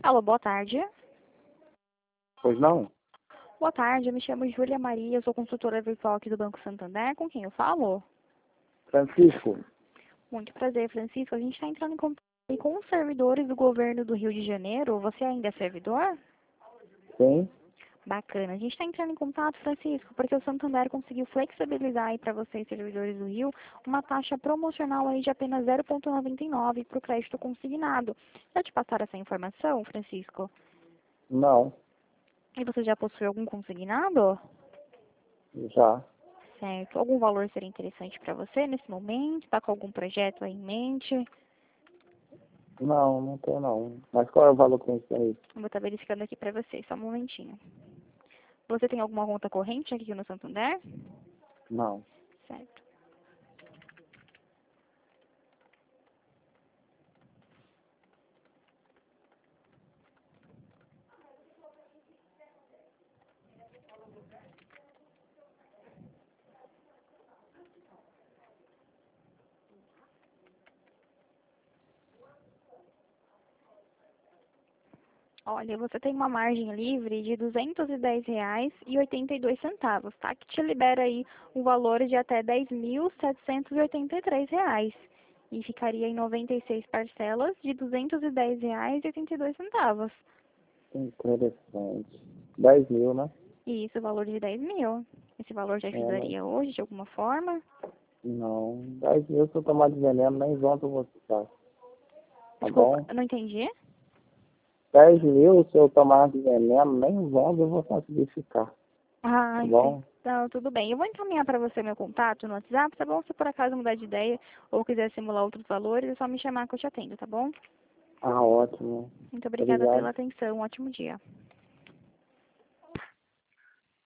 Alô, boa tarde. Pois não? Boa tarde, eu me chamo Júlia Maria, eu sou consultora virtual aqui do Banco Santander. Com quem eu falo? Francisco? Muito prazer, Francisco. A gente está entrando em contato aí com os servidores do governo do Rio de Janeiro. Você ainda é servidor? Sim? Bacana. A gente está entrando em contato, Francisco, porque o Santander conseguiu flexibilizar aí para vocês, servidores do Rio, uma taxa promocional aí de apenas 0,99 para o crédito consignado. Já te passaram essa informação, Francisco? Não. E você já possui algum consignado? Já. Certo. Algum valor seria interessante para você nesse momento? Está com algum projeto aí em mente? Não, não tem não. Mas qual é o valor que tem isso aí? Eu vou estar verificando aqui para você, só um momentinho. Você tem alguma conta corrente aqui no Santander? Não. Certo. Olha, você tem uma margem livre de R$ 210,82, tá? Que te libera aí um valor de até R$ 10.783. E ficaria em 96 parcelas de R$ 210,82. Interessante. 10 mil, né? E isso, o valor de 10 mil. Esse valor já É, mas ajudaria hoje, de alguma forma? não. 10 mil se eu tomar de veneno, nem volto eu vou ficar. Tá Desculpa, bom? eu não entendi. 10 mil se eu tomar de veneno, nem volto eu vou conseguir ficar. Ah, Tá entendi. bom? Então, tudo bem. Eu vou encaminhar para você meu contato no WhatsApp, tá bom? Se por acaso mudar de ideia ou quiser simular outros valores, é só me chamar que eu te atendo, tá bom? Ah, ótimo. Muito obrigada pela Obrigado. atenção. Um ótimo dia.